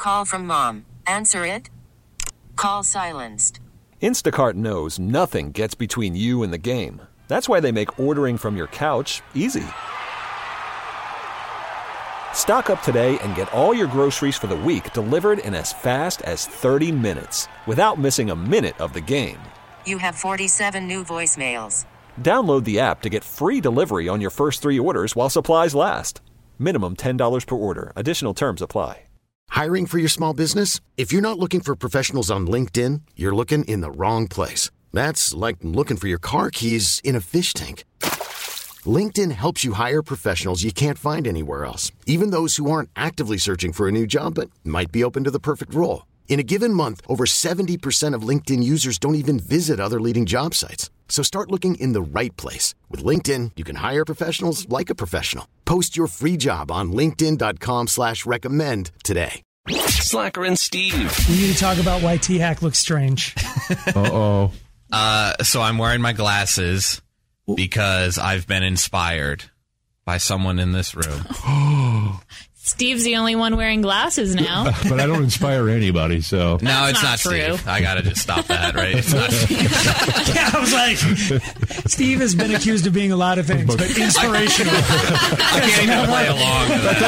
call from mom. Answer it. Call silenced. Instacart knows nothing gets between you and the game. That's why they make ordering from your couch easy. Stock up today and get all your groceries for the week delivered in as fast as 30 minutes without missing a minute of the game. You have 47 new voicemails. Download the app to get free delivery on your first 3 orders while supplies last. Minimum $10 per order. Additional terms apply. Hiring for your small business? If you're not looking for professionals on LinkedIn, you're looking in the wrong place. That's like looking for your car keys in a fish tank. LinkedIn helps you hire professionals you can't find anywhere else, even those who aren't actively searching for a new job but might be open to the perfect role. In a given month, over 70% of LinkedIn users don't even visit other leading job sites. So start looking in the right place. With LinkedIn, you can hire professionals like a professional. Post your free job on linkedin.com/recommend today. Slacker and Steve. We need to talk about why T-Hack looks strange. Uh-oh. So I'm wearing my glasses because I've been inspired by someone in this room. Steve's the only one wearing glasses now. But I don't inspire anybody, so. No, it's not true. Steve. I got to just stop that, right? It's not Yeah, I was like, Steve has been accused of being a lot of things, but inspirational. I can't even play along with that. I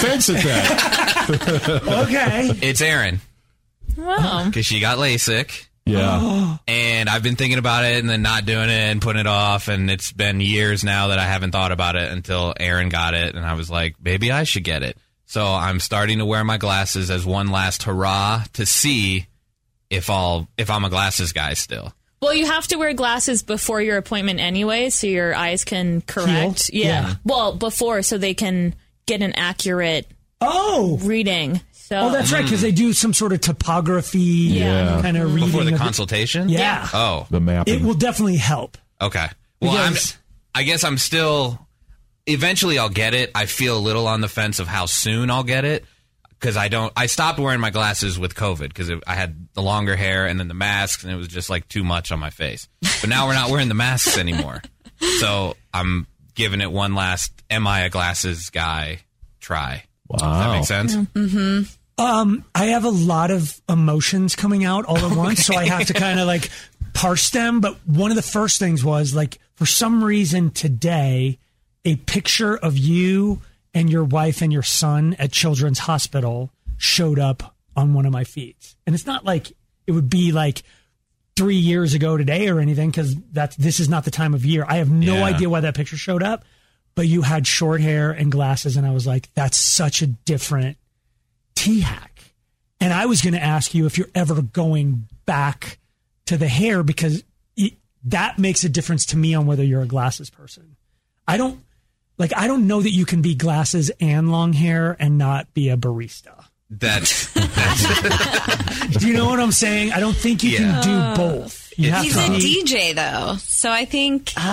take offense at that. Okay. It's Erin. Wow. Because she got LASIK. Yeah. And I've been thinking about it and then not doing it and putting it off. And it's been years now that I haven't thought about it until Erin got it. And I was like, maybe I should get it. So I'm starting to wear my glasses as one last hurrah to see if I'm a glasses guy still. Well, you have to wear glasses before your appointment anyway, so your eyes can correct. Yeah. Well, before, so they can get an accurate reading. So. Oh, that's right, because they do some sort of topography kind of reading. Before the consultation? Yeah. Oh. The mapping. It will definitely help. Okay. Well, I guess I'm still... Eventually I'll get it. I feel a little on the fence of how soon I'll get it because I stopped wearing my glasses with COVID because I had the longer hair and then the masks and it was just like too much on my face. But now we're not wearing the masks anymore. So I'm giving it one last am I a glasses guy try. Wow. Does that make sense? Mm-hmm. I have a lot of emotions coming out all at once, so I have to kind of like parse them. But one of the first things was like, for some reason today, a picture of you and your wife and your son at Children's Hospital showed up on one of my feeds. And it's not like it would be like 3 years ago today or anything, because this is not the time of year. I have no idea why that picture showed up, but you had short hair and glasses, and I was like, that's such a different T-Hack. And I was going to ask you if you're ever going back to the hair, because that makes a difference to me on whether you're a glasses person. I don't know that you can be glasses and long hair and not be a barista. That's Do you know what I'm saying? I don't think you can do both. He's a DJ, though, so I think he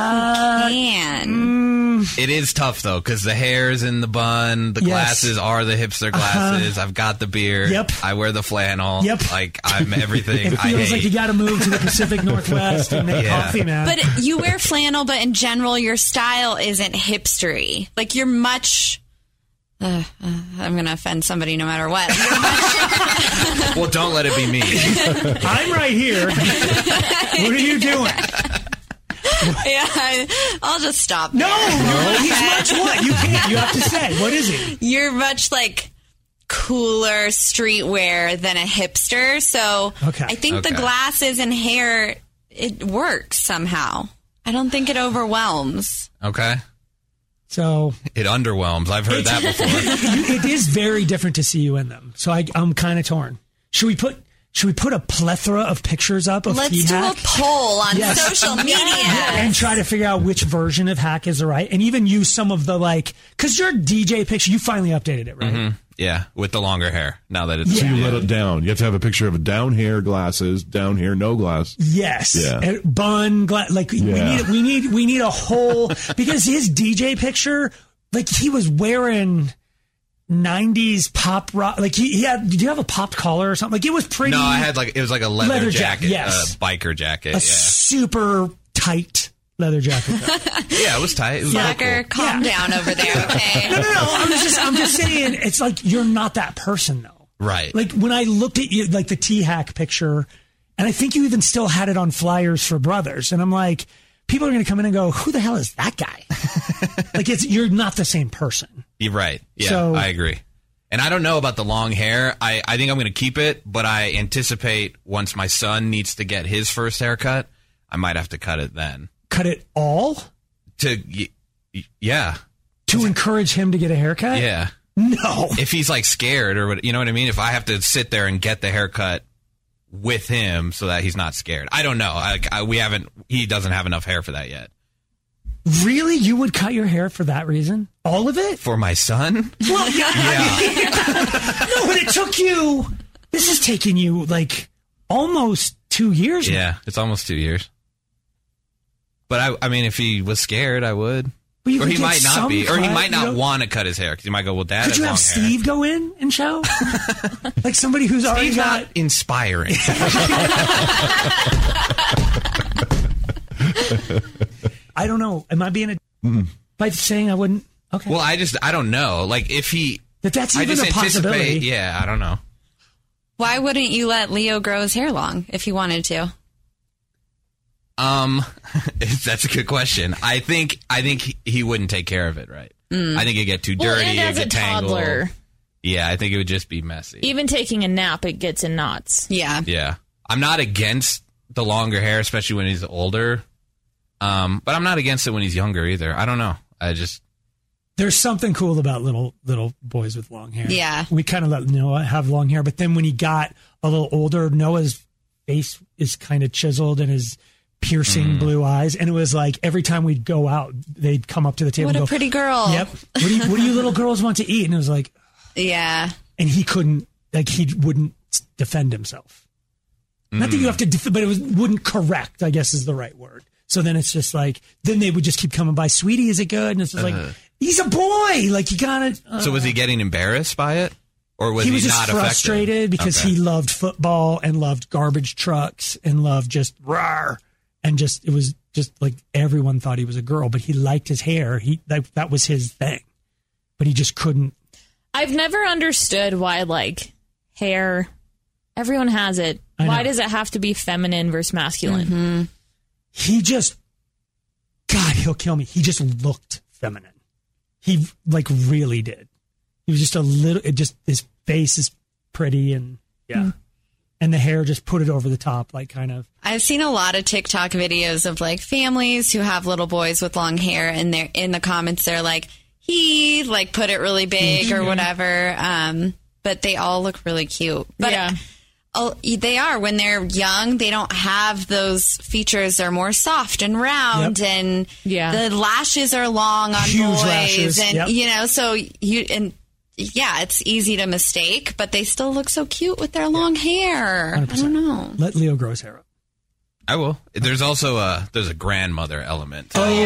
can. It is tough, though, because the hair's in the bun, the glasses are the hipster glasses, I've got the beard, I wear the flannel, like, I'm everything. It feels like you got to move to the Pacific Northwest and make coffee, man. But you wear flannel, but in general, your style isn't hipstery. Like, you're much... I'm going to offend somebody no matter what. Well, don't let it be me. I'm right here. What are you doing? Yeah, I'll just stop there. No, he's much what? You can't. You have to say. What is he? You're much like cooler streetwear than a hipster. So I think the glasses and hair, it works somehow. I don't think it overwhelms. Okay. So it underwhelms. I've heard that before. It is very different to see you in them. So I'm kind of torn. Should we put a plethora of pictures up of Let's T-Hack? do a poll on social media. And try to figure out which version of Hack is the right. And even use some of the because your DJ picture, you finally updated it, right? Mm-hmm. Yeah, with the longer hair. Now that it's... So you let it down. You have to have a picture of a down hair, glasses, down hair, no glass. Yes. Yeah. And bun, we need a whole... Because his DJ picture, he was wearing... 90s pop rock, he had. Did you have a popped collar or something? It was pretty. No, I had it was like a leather jacket, yes. Biker jacket, super tight leather jacket. Yeah, it was tight. It was Slacker, calm down over there, okay? No. I'm just saying, it's like you're not that person though. Right. Like when I looked at you, like the T-Hack picture, and I think you even still had it on flyers for Brothers. And I'm like, people are going to come in and go, who the hell is that guy? Like you're not the same person. You're right. Yeah, I agree. And I don't know about the long hair. I think I'm going to keep it, but I anticipate once my son needs to get his first haircut, I might have to cut it then. Cut it all? Yeah. To encourage him to get a haircut? Yeah. No. If he's like scared or what, you know what I mean? If I have to sit there and get the haircut with him so that he's not scared. I don't know. He doesn't have enough hair for that yet. Really? You would cut your hair for that reason? All of it? For my son? Well, yeah. No, but it took you, this has taken you like almost 2 years now. Yeah, it's almost 2 years. But I mean, if he was scared, I would. Or he might not be. Or he might not want to cut his hair because he might go, well, Dad has long hair. Could you have Steve go in and show? Like somebody who's already got... not inspiring. I don't know. Am I being by saying I wouldn't? Okay. Well, I don't know. Like if he... That's even a possibility. Yeah, I don't know. Why wouldn't you let Leo grow his hair long if he wanted to? That's a good question. I think he wouldn't take care of it right. I think it'd get too dirty. And as a toddler, yeah, I think it would just be messy. Even taking a nap, it gets in knots. Yeah. Yeah. I'm not against the longer hair, especially when he's older. But I'm not against it when he's younger either. I don't know. There's something cool about little boys with long hair. Yeah. We kind of let Noah have long hair, but then when he got a little older, Noah's face is kind of chiseled and his piercing blue eyes, and it was like every time we'd go out, they'd come up to the table what and go, a pretty girl. Yep. What do you little girls want to eat? And it was like, yeah. And he couldn't, like he wouldn't defend himself. Not that you have to, but it wouldn't correct, I guess is the right word. So then it's just like, then they would just keep coming by, sweetie, is it good? And it's just like, he's a boy. Like you gotta. So was he getting embarrassed by it? Or was he just not frustrated because he loved football and loved garbage trucks and loved just rawr. And just, it was just like everyone thought he was a girl, but he liked his hair. That was his thing, but he just couldn't. I've never understood why, like, hair, everyone has it. Why does it have to be feminine versus masculine? Mm-hmm. He just, God, he'll kill me. He just looked feminine. He like really did. He was just a little, his face is pretty and and the hair just put it over the top, like kind of. I've seen a lot of TikTok videos of like families who have little boys with long hair, and they're in the comments. They're like, he like put it really big or whatever. But they all look really cute. But they are when they're young. They don't have those features. They're more soft and round, and the lashes are long on huge boys, lashes. and you know, so it's easy to mistake, but they still look so cute with their long hair. 100%. I don't know. Let Leo grow his hair up. I will. There's also there's a grandmother element.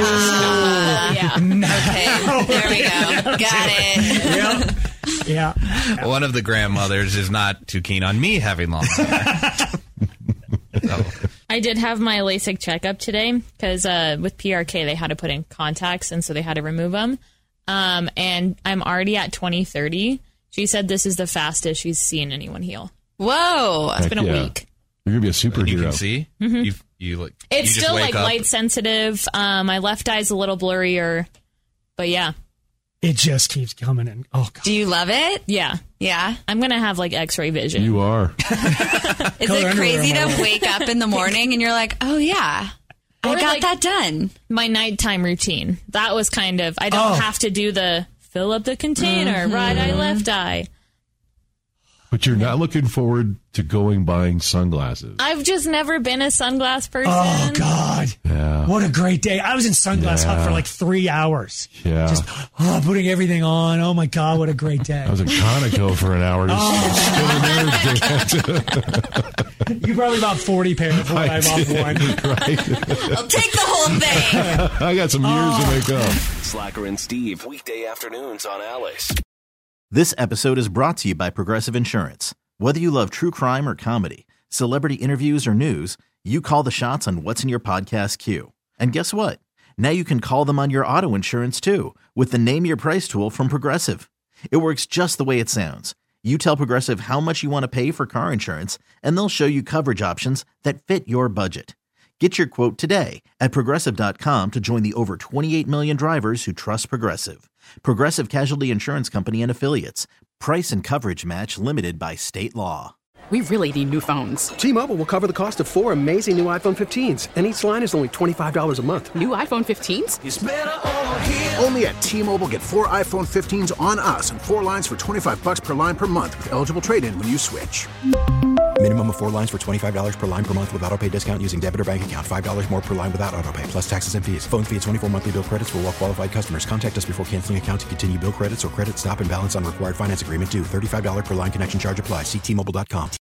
Yeah. Okay. There we go. Got it. Yeah. One of the grandmothers is not too keen on me having long hair. So. I did have my LASIK checkup today because with PRK they had to put in contacts, and so they had to remove them. And I'm already at 20/30. She said this is the fastest she's seen anyone heal. Whoa. It's been a week. You're going to be a superhero. You can see? Mm-hmm. You look. It's you still just wake like up. light sensitive. My left eye's a little blurrier, but yeah. It just keeps coming in. Oh, God. Do you love it? Yeah. Yeah. I'm going to have like x-ray vision. You are. Is it crazy to wake up in the morning and you're like, oh, yeah, I got that done? My nighttime routine. That was kind of, I don't have to do the fill up the container, right eye, left eye. But you're not looking forward to buying sunglasses. I've just never been a sunglass person. Oh, God. Yeah. What a great day. I was in Sunglass Hut for like 3 hours. Yeah. Just putting everything on. Oh, my God. What a great day. I was in Conoco for an hour. You probably bought 40 pairs before I bought one. Right. I'll take the whole thing. I got some years to make up. Slacker and Steve, weekday afternoons on Alice. This episode is brought to you by Progressive Insurance. Whether you love true crime or comedy, celebrity interviews or news, you call the shots on what's in your podcast queue. And guess what? Now you can call them on your auto insurance too with the Name Your Price tool from Progressive. It works just the way it sounds. You tell Progressive how much you want to pay for car insurance, and they'll show you coverage options that fit your budget. Get your quote today at Progressive.com to join the over 28 million drivers who trust Progressive. Progressive Casualty Insurance Company and Affiliates. Price and coverage match limited by state law. We really need new phones. T-Mobile will cover the cost of 4 amazing new iPhone 15s, and each line is only $25 a month. New iPhone 15s? It's better over here. Only at T-Mobile, get 4 iPhone 15s on us and 4 lines for $25 per line per month with eligible trade-in when you switch. Minimum of 4 lines for $25 per line per month with autopay discount using debit or bank account. $5 more per line without autopay, plus taxes and fees. Phone fee at 24 monthly bill credits for well-qualified customers. Contact us before canceling account to continue bill credits or credit stop and balance on required finance agreement due. $35 per line connection charge applies. See T-Mobile.com.